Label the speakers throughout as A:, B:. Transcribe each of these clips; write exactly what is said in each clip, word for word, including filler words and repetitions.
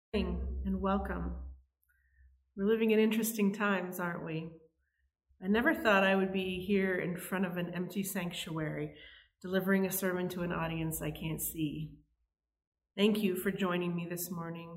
A: And welcome. We're living in interesting times, aren't we? I never thought I would be here in front of an empty sanctuary, delivering a sermon to an audience I can't see. Thank you for joining me this morning.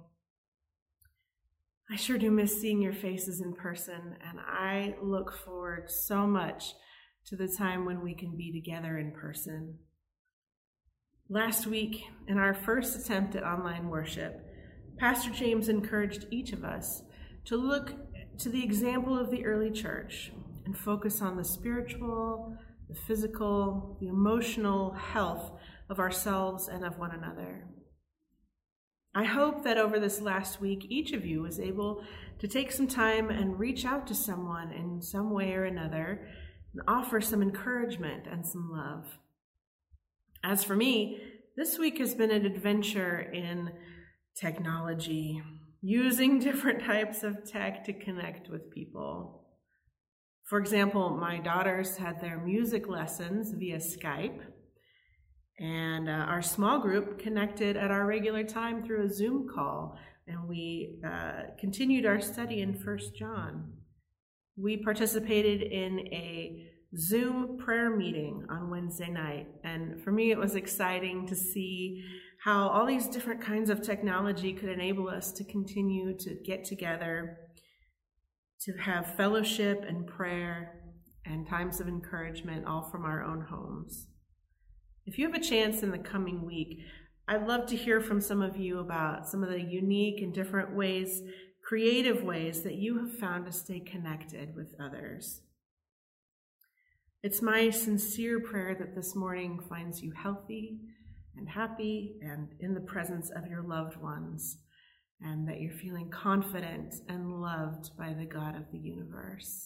A: I sure do miss seeing your faces in person, and I look forward so much to the time when we can be together in person. Last week, in our first attempt at online worship, Pastor James encouraged each of us to look to the example of the early church and focus on the spiritual, the physical, the emotional health of ourselves and of one another. I hope that over this last week, each of you was able to take some time and reach out to someone in some way or another and offer some encouragement and some love. As for me, this week has been an adventure in technology, using different types of tech to connect with people. For example, my daughters had their music lessons via Skype, and uh, our small group connected at our regular time through a Zoom call, and we uh, continued our study in First John. We participated in a Zoom prayer meeting on Wednesday night, and for me it was exciting to see how all these different kinds of technology could enable us to continue to get together, to have fellowship and prayer and times of encouragement, all from our own homes. If you have a chance in the coming week, I'd love to hear from some of you about some of the unique and different ways, creative ways that you have found to stay connected with others. It's my sincere prayer that this morning finds you healthy and happy and in the presence of your loved ones, and that you're feeling confident and loved by the God of the universe.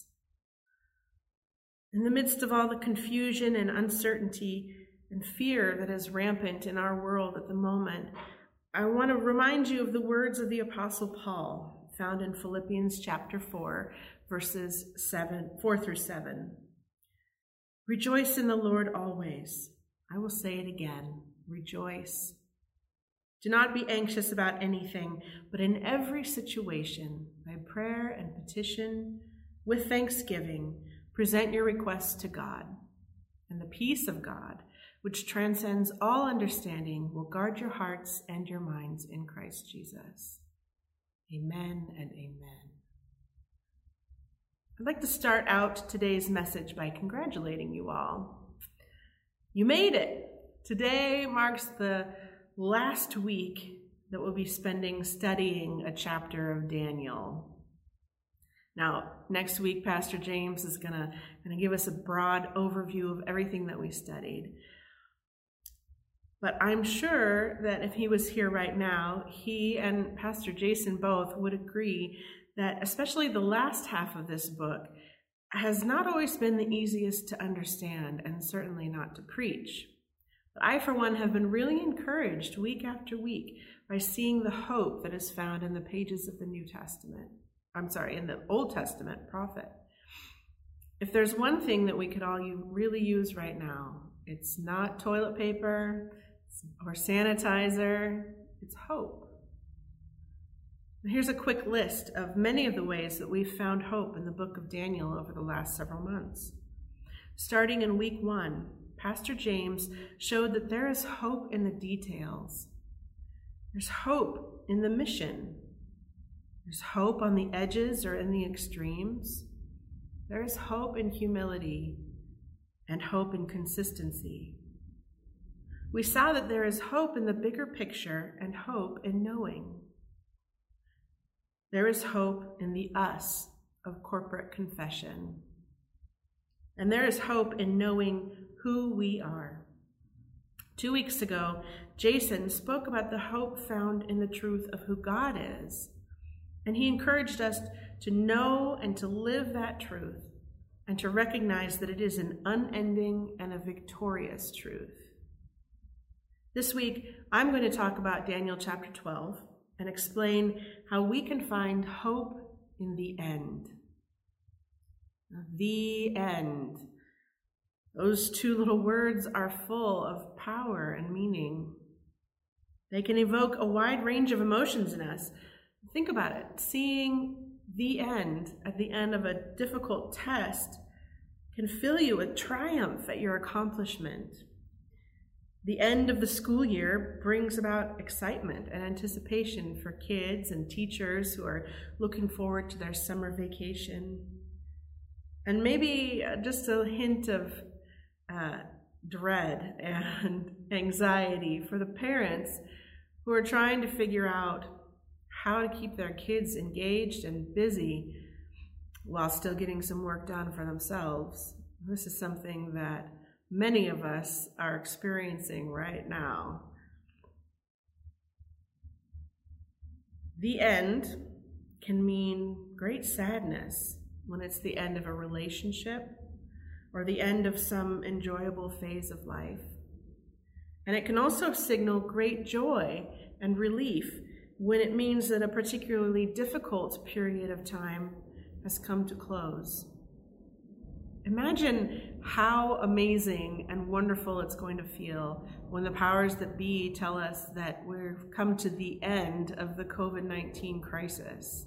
A: In the midst of all the confusion and uncertainty and fear that is rampant in our world at the moment, I want to remind you of the words of the Apostle Paul, found in Philippians chapter four, verses seven, four through seven. Rejoice in the Lord always. I will say it again. Rejoice. Do not be anxious about anything, but in every situation, by prayer and petition, with thanksgiving, present your requests to God. And the peace of God, which transcends all understanding, will guard your hearts and your minds in Christ Jesus. Amen and amen. I'd like to start out today's message by congratulating you all. You made it. Today marks the last week that we'll be spending studying a chapter of Daniel. Now, next week, Pastor James is going to going to give us a broad overview of everything that we studied. But I'm sure that if he was here right now, he and Pastor Jason both would agree that especially the last half of this book has not always been the easiest to understand and certainly not to preach. But I, for one, have been really encouraged week after week by seeing the hope that is found in the pages of the New Testament. I'm sorry, in the Old Testament prophet. If there's one thing that we could all really use right now, it's not toilet paper or sanitizer, it's hope. And here's a quick list of many of the ways that we've found hope in the book of Daniel over the last several months. Starting in week one, Pastor James showed that there is hope in the details. There's hope in the mission. There's hope on the edges or in the extremes. There is hope in humility and hope in consistency. We saw that there is hope in the bigger picture and hope in knowing. There is hope in the us of corporate confession. And there is hope in knowing who we are. Two weeks ago, Jason spoke about the hope found in the truth of who God is. And he encouraged us to know and to live that truth and to recognize that it is an unending and a victorious truth. This week, I'm going to talk about Daniel chapter twelve and explain how we can find hope in the end. The end. Those two little words are full of power and meaning. They can evoke a wide range of emotions in us, Think about it. Seeing the end at the end of a difficult test can fill you with triumph at your accomplishment. The end of the school year brings about excitement and anticipation for kids and teachers who are looking forward to their summer vacation. And maybe just a hint of uh, dread and anxiety for the parents who are trying to figure out how to keep their kids engaged and busy while still getting some work done for themselves. This is something that many of us are experiencing right now. The end can mean great sadness when it's the end of a relationship or the end of some enjoyable phase of life. And it can also signal great joy and relief when it means that a particularly difficult period of time has come to close. Imagine how amazing and wonderful it's going to feel when the powers that be tell us that we've come to the end of the covid nineteen crisis.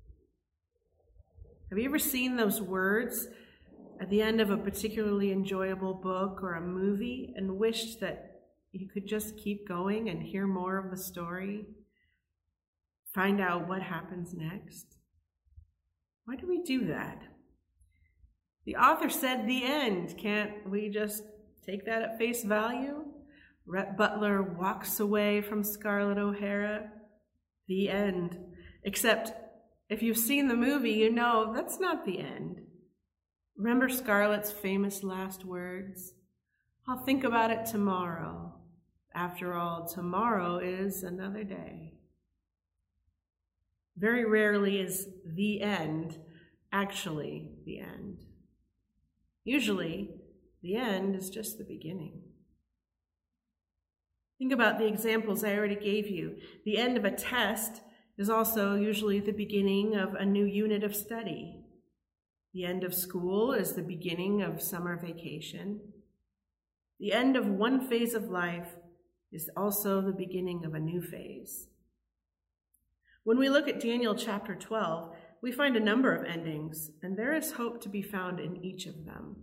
A: Have you ever seen those words at the end of a particularly enjoyable book or a movie and wished that you could just keep going and hear more of the story? Find out what happens next? Why do we do that? The author said the end. Can't we just take that at face value? Rhett Butler walks away from Scarlett O'Hara. The end. Except if you've seen the movie, you know that's not the end. Remember Scarlett's famous last words? I'll think about it tomorrow. After all, tomorrow is another day. Very rarely is the end actually the end. Usually, the end is just the beginning. Think about the examples I already gave you. The end of a test is also usually the beginning of a new unit of study. The end of school is the beginning of summer vacation. The end of one phase of life is also the beginning of a new phase. When we look at Daniel chapter twelve, we find a number of endings, and there is hope to be found in each of them.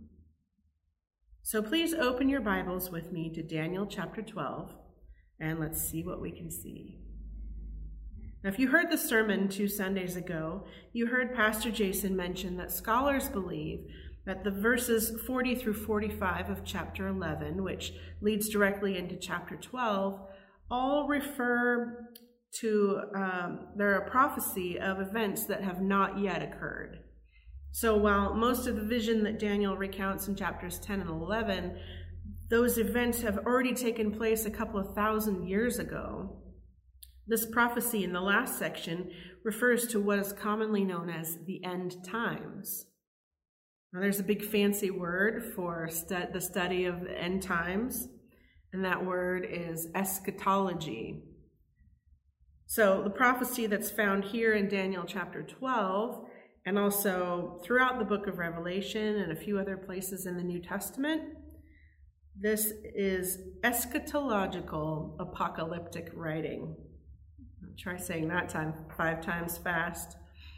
A: So please open your Bibles with me to Daniel chapter twelve, and let's see what we can see. Now, if you heard the sermon two Sundays ago, you heard Pastor Jason mention that scholars believe that the verses forty through forty-five of chapter eleven, which leads directly into chapter twelve, all refer to, um, they're a prophecy of events that have not yet occurred. So while most of the vision that Daniel recounts in chapters ten and eleven, those events have already taken place a couple of thousand years ago, this prophecy in the last section refers to what is commonly known as the end times. Now there's a big fancy word for stu- the study of the end times, and that word is eschatology. So the prophecy that's found here in Daniel chapter twelve, and also throughout the book of Revelation and a few other places in the New Testament, this is eschatological apocalyptic writing. I'll try saying that time five times fast.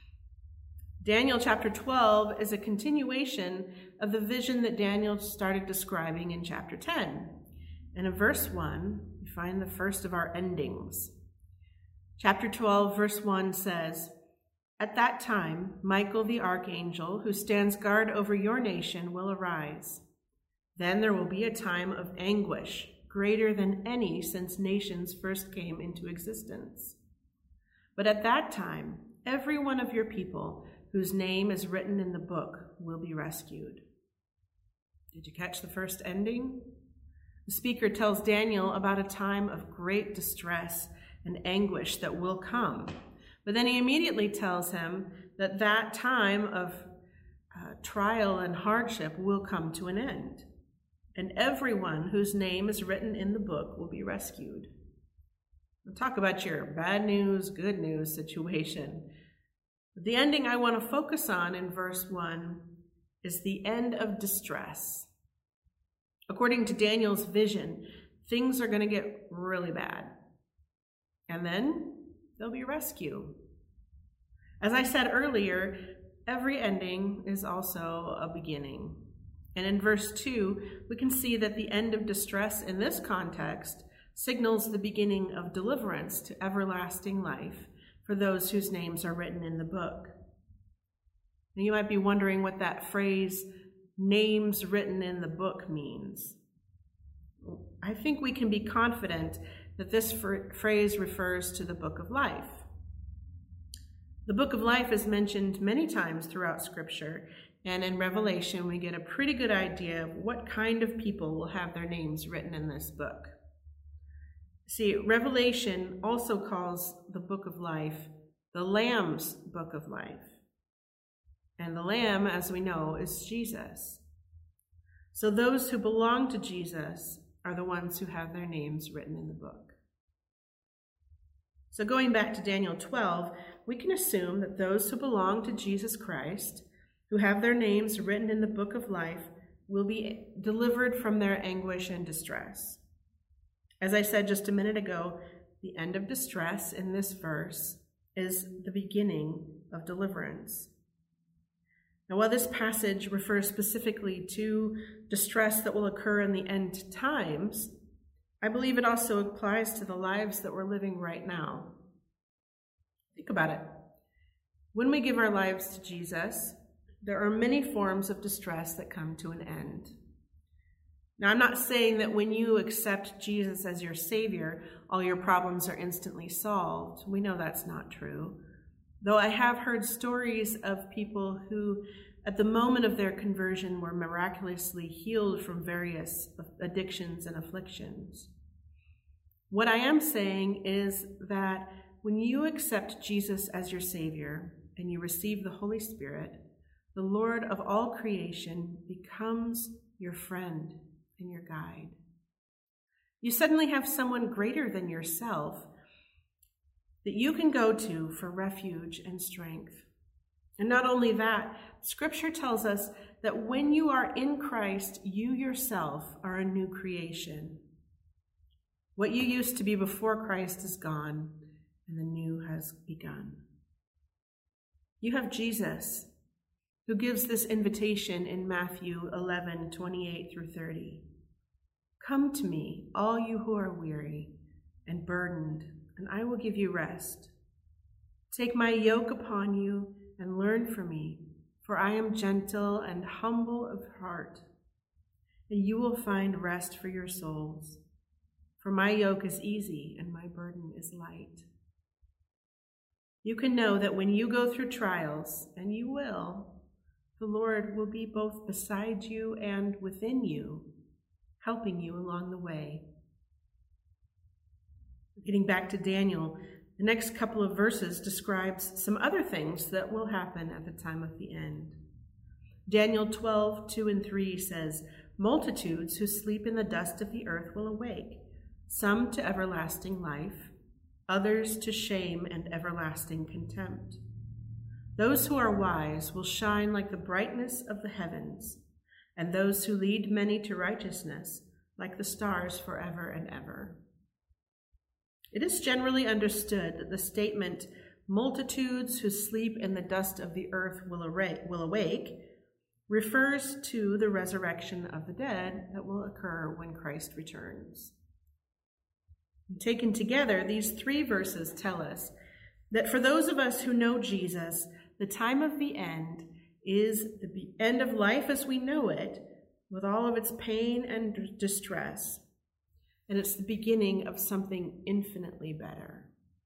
A: Daniel chapter twelve is a continuation of the vision that Daniel started describing in chapter ten. And in verse one, we find the first of our endings. Chapter twelve, verse one says, "At that time, Michael the archangel, who stands guard over your nation, will arise. Then there will be a time of anguish, greater than any since nations first came into existence. But at that time, every one of your people whose name is written in the book will be rescued." Did you catch the first ending? The speaker tells Daniel about a time of great distress and anguish that will come. But then he immediately tells him that that time of uh, trial and hardship will come to an end, and everyone whose name is written in the book will be rescued. We'll talk about your bad news, good news situation. But the ending I want to focus on in verse one is the end of distress. According to Daniel's vision, things are going to get really bad. And then there'll be rescue. As I said earlier, every ending is also a beginning. And in verse two, we can see that the end of distress in this context signals the beginning of deliverance to everlasting life for those whose names are written in the book. Now, you might be wondering what that phrase, names written in the book, means. I think we can be confident that this fr- phrase refers to the book of life. The book of life is mentioned many times throughout Scripture, and in Revelation we get a pretty good idea of what kind of people will have their names written in this book. See, Revelation also calls the book of life the Lamb's book of life. And the Lamb, as we know, is Jesus. So those who belong to Jesus are the ones who have their names written in the book. So going back to Daniel twelve, we can assume that those who belong to Jesus Christ, who have their names written in the book of life, will be delivered from their anguish and distress. As I said just a minute ago, the end of distress in this verse is the beginning of deliverance. Now, while this passage refers specifically to distress that will occur in the end times, I believe it also applies to the lives that we're living right now. Think about it. When we give our lives to Jesus, there are many forms of distress that come to an end. Now, I'm not saying that when you accept Jesus as your Savior, all your problems are instantly solved. We know that's not true. Though I have heard stories of people who, at the moment of their conversion, were miraculously healed from various addictions and afflictions. What I am saying is that when you accept Jesus as your Savior and you receive the Holy Spirit, the Lord of all creation becomes your friend and your guide. You suddenly have someone greater than yourself that you can go to for refuge and strength. And not only that, Scripture tells us that when you are in Christ, you yourself are a new creation. What you used to be before Christ is gone, and the new has begun. You have Jesus, who gives this invitation in Matthew eleven, twenty-eight through thirty. Come to me, all you who are weary and burdened, and I will give you rest. Take my yoke upon you and learn from me, for I am gentle and humble of heart, and you will find rest for your souls. For my yoke is easy and my burden is light. You can know that when you go through trials, and you will, the Lord will be both beside you and within you, helping you along the way. Getting back to Daniel, the next couple of verses describes some other things that will happen at the time of the end. Daniel twelve, two and three says, multitudes who sleep in the dust of the earth will awake, some to everlasting life, others to shame and everlasting contempt. Those who are wise will shine like the brightness of the heavens, and those who lead many to righteousness like the stars forever and ever. It is generally understood that the statement, multitudes who sleep in the dust of the earth will awake, refers to the resurrection of the dead that will occur when Christ returns. Taken together, these three verses tell us that for those of us who know Jesus, the time of the end is the end of life as we know it, with all of its pain and distress. And it's the beginning of something infinitely better.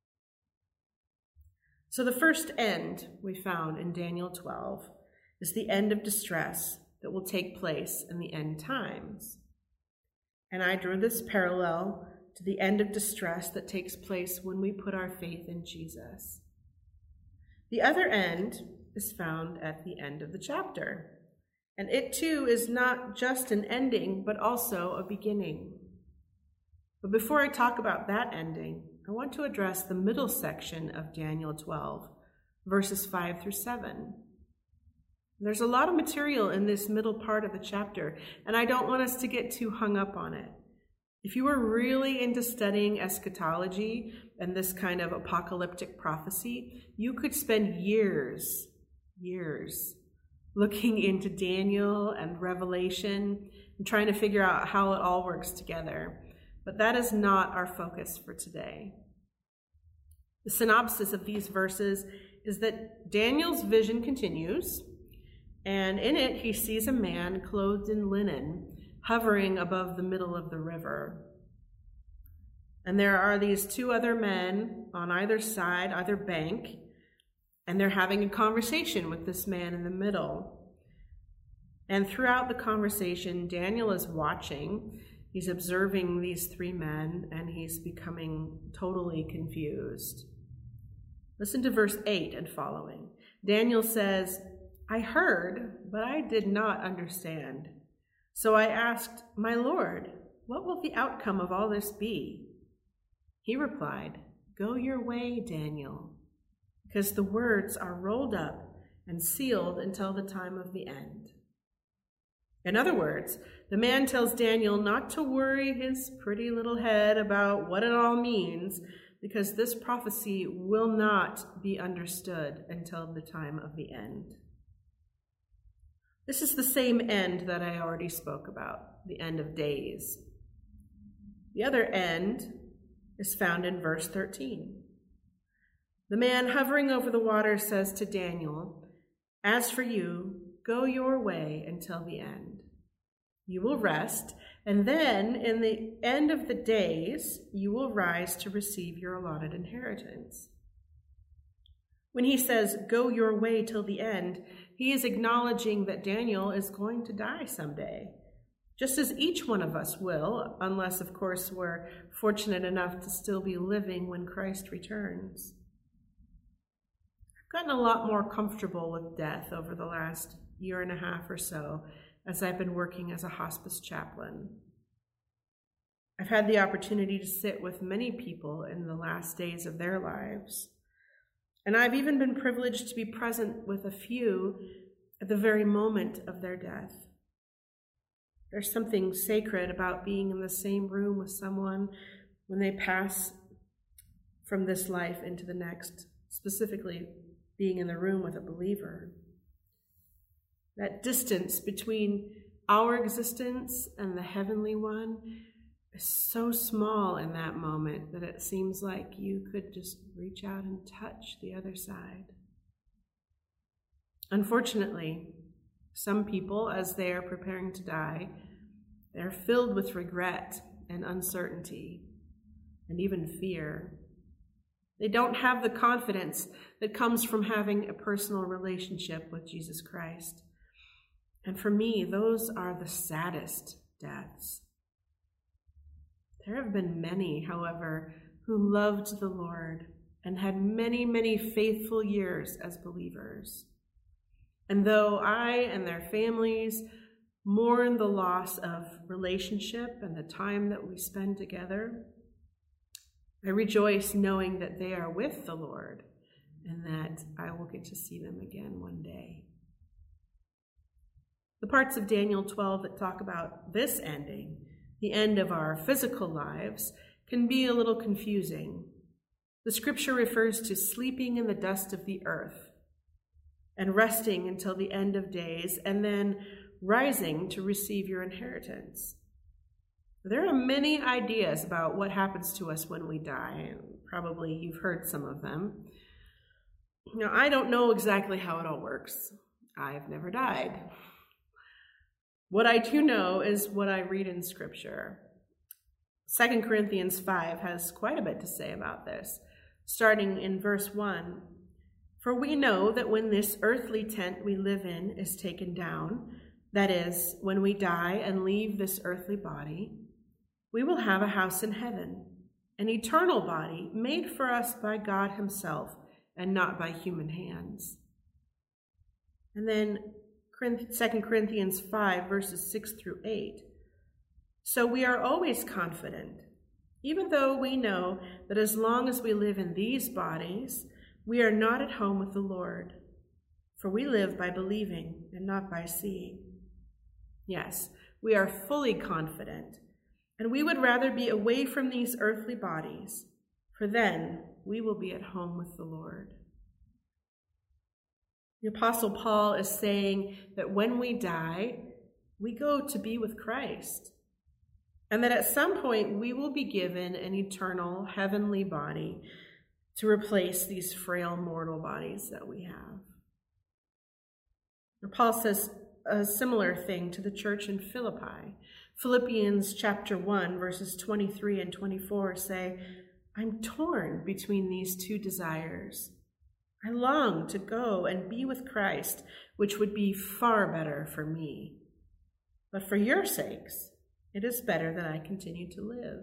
A: So the first end we found in Daniel twelve is the end of distress that will take place in the end times. And I drew this parallel to the end of distress that takes place when we put our faith in Jesus. The other end is found at the end of the chapter. And it too is not just an ending, but also a beginning. But before I talk about that ending, I want to address the middle section of Daniel twelve, verses five through seven. There's a lot of material in this middle part of the chapter, and I don't want us to get too hung up on it. If you were really into studying eschatology and this kind of apocalyptic prophecy, you could spend years, years looking into Daniel and Revelation and trying to figure out how it all works together. But that is not our focus for today. The synopsis of these verses is that Daniel's vision continues, and in it he sees a man clothed in linen hovering above the middle of the river. And there are these two other men on either side, either bank, and they're having a conversation with this man in the middle. And throughout the conversation, Daniel is watching. He's observing these three men, and he's becoming totally confused. Listen to verse eight and following. Daniel says, "I heard, but I did not understand. So I asked, 'My Lord, what will the outcome of all this be?' He replied, 'Go your way, Daniel, because the words are rolled up and sealed until the time of the end.'" In other words, the man tells Daniel not to worry his pretty little head about what it all means, because this prophecy will not be understood until the time of the end. This is the same end that I already spoke about, the end of days. The other end is found in verse thirteen. The man hovering over the water says to Daniel, "As for you, go your way until the end. You will rest, and then in the end of the days, you will rise to receive your allotted inheritance." When he says, "Go your way till the end," he is acknowledging that Daniel is going to die someday, just as each one of us will, unless, of course, we're fortunate enough to still be living when Christ returns. I've gotten a lot more comfortable with death over the last year and a half or so as I've been working as a hospice chaplain. I've had the opportunity to sit with many people in the last days of their lives. And I've even been privileged to be present with a few at the very moment of their death. There's something sacred about being in the same room with someone when they pass from this life into the next, specifically being in the room with a believer. That distance between our existence and the heavenly one is so small in that moment that it seems like you could just reach out and touch the other side. Unfortunately, some people, as they are preparing to die, they're filled with regret and uncertainty and even fear. They don't have the confidence that comes from having a personal relationship with Jesus Christ. And for me, those are the saddest deaths. There have been many, however, who loved the Lord and had many, many faithful years as believers. And though I and their families mourn the loss of relationship and the time that we spend together, I rejoice knowing that they are with the Lord and that I will get to see them again one day. The parts of Daniel twelve that talk about this ending, the end of our physical lives, can be a little confusing. The scripture refers to sleeping in the dust of the earth and resting until the end of days, and then rising to receive your inheritance. There are many ideas about what happens to us when we die. Probably you've heard some of them. Now, I don't know exactly how it all works. I've never died. What I do know is what I read in Scripture. Second Corinthians five has quite a bit to say about this, starting in verse one. "For we know that when this earthly tent we live in is taken down, that is, when we die and leave this earthly body, we will have a house in heaven, an eternal body made for us by God himself and not by human hands." And then Second Corinthians five, verses six through eight. "So we are always confident, even though we know that as long as we live in these bodies, we are not at home with the Lord. For we live by believing and not by seeing." Yes, we are fully confident, And we would rather be away from these earthly bodies, for then we will be at home with the Lord. The Apostle Paul is saying that when we die, we go to be with Christ, and that at some point we will be given an eternal heavenly body to replace these frail mortal bodies that we have. And Paul says a similar thing to the church in Philippi. Philippians chapter one, verses twenty-three and twenty-four say, I'm torn between these two desires. I long to go and be with Christ, which would be far better for me. But for your sakes, it is better that I continue to live.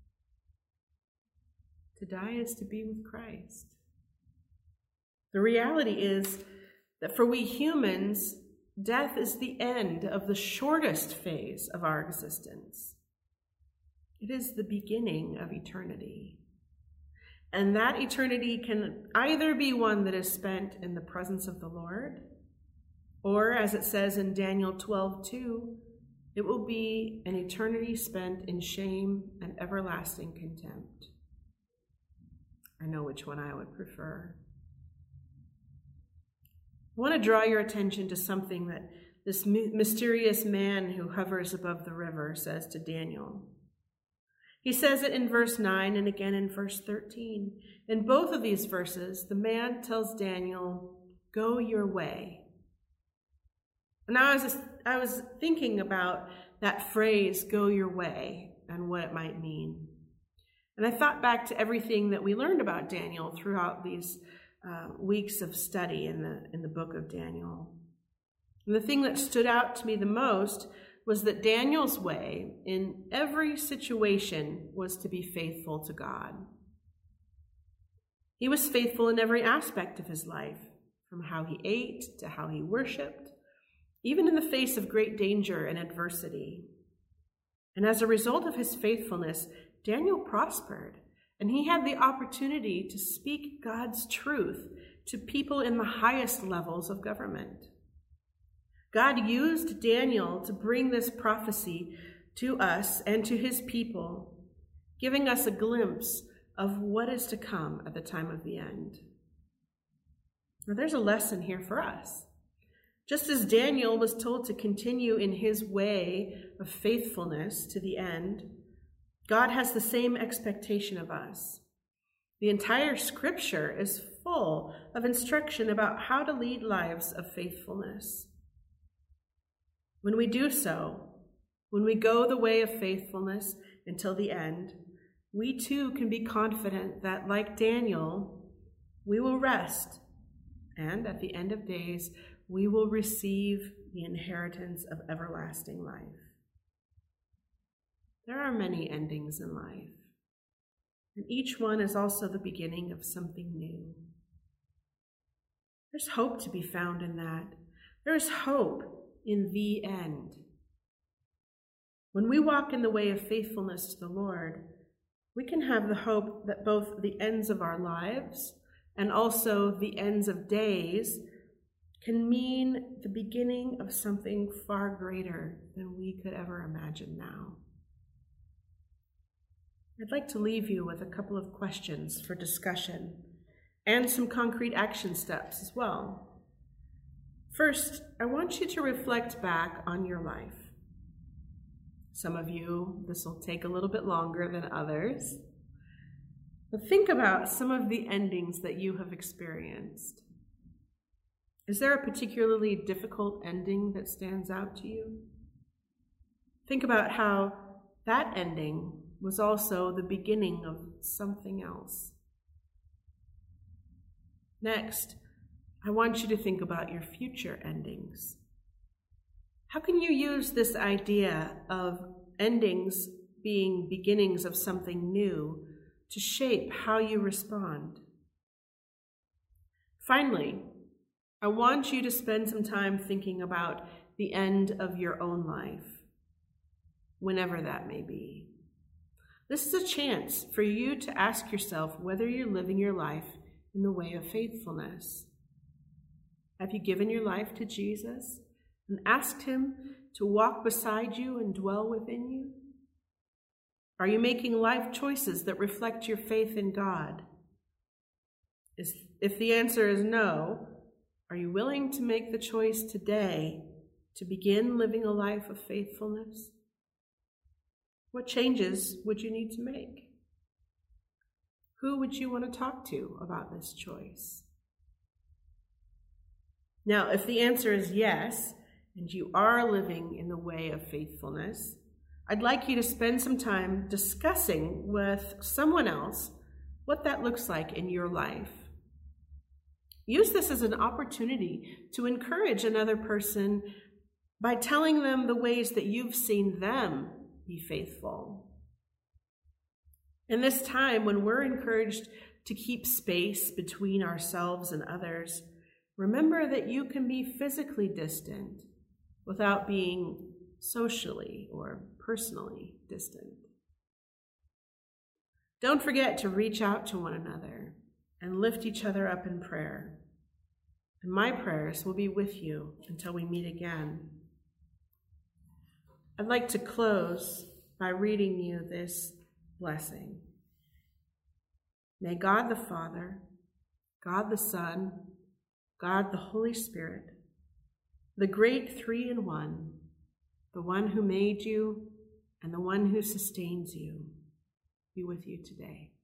A: To die is to be with Christ. The reality is that for we humans, death is the end of the shortest phase of our existence. It is the beginning of eternity. And that eternity can either be one that is spent in the presence of the Lord, or as it says in Daniel twelve two, it will be an eternity spent in shame and everlasting contempt. I know which one I would prefer. I want to draw your attention to something that this mysterious man who hovers above the river says to Daniel. He says it in verse nine and again in verse thirteen. In both of these verses, the man tells Daniel, go your way. And I was, I was thinking about that phrase, go your way, and what it might mean. And I thought back to everything that we learned about Daniel throughout these uh, weeks of study in the, in the book of Daniel. And the thing that stood out to me the most was that Daniel's way in every situation was to be faithful to God. He was faithful in every aspect of his life, from how he ate to how he worshiped, even in the face of great danger and adversity. And as a result of his faithfulness, Daniel prospered, and he had the opportunity to speak God's truth to people in the highest levels of government. God used Daniel to bring this prophecy to us and to his people, giving us a glimpse of what is to come at the time of the end. Now, there's a lesson here for us. Just as Daniel was told to continue in his way of faithfulness to the end, God has the same expectation of us. The entire scripture is full of instruction about how to lead lives of faithfulness. When we do so, when we go the way of faithfulness until the end, we too can be confident that, like Daniel, we will rest, and at the end of days, we will receive the inheritance of everlasting life. There are many endings in life, and each one is also the beginning of something new. There's hope to be found in that. There's hope in the end. When we walk in the way of faithfulness to the Lord, we can have the hope that both the ends of our lives and also the ends of days can mean the beginning of something far greater than we could ever imagine now. I'd like to leave you with a couple of questions for discussion and some concrete action steps as well. First, I want you to reflect back on your life. Some of you, this will take a little bit longer than others. But think about some of the endings that you have experienced. Is there a particularly difficult ending that stands out to you? Think about how that ending was also the beginning of something else. Next, I want you to think about your future endings. How can you use this idea of endings being beginnings of something new to shape how you respond? Finally, I want you to spend some time thinking about the end of your own life, whenever that may be. This is a chance for you to ask yourself whether you're living your life in the way of faithfulness. Have you given your life to Jesus and asked him to walk beside you and dwell within you? Are you making life choices that reflect your faith in God? Is, if the answer is no, are you willing to make the choice today to begin living a life of faithfulness? What changes would you need to make? Who would you want to talk to about this choice? Now, if the answer is yes, and you are living in the way of faithfulness, I'd like you to spend some time discussing with someone else what that looks like in your life. Use this as an opportunity to encourage another person by telling them the ways that you've seen them be faithful. In this time when we're encouraged to keep space between ourselves and others, remember that you can be physically distant without being socially or personally distant. Don't forget to reach out to one another and lift each other up in prayer. And my prayers will be with you until we meet again. I'd like to close by reading you this blessing. May God the Father, God the Son, God the Holy Spirit, the great three in one, the one who made you and the one who sustains you, be with you today.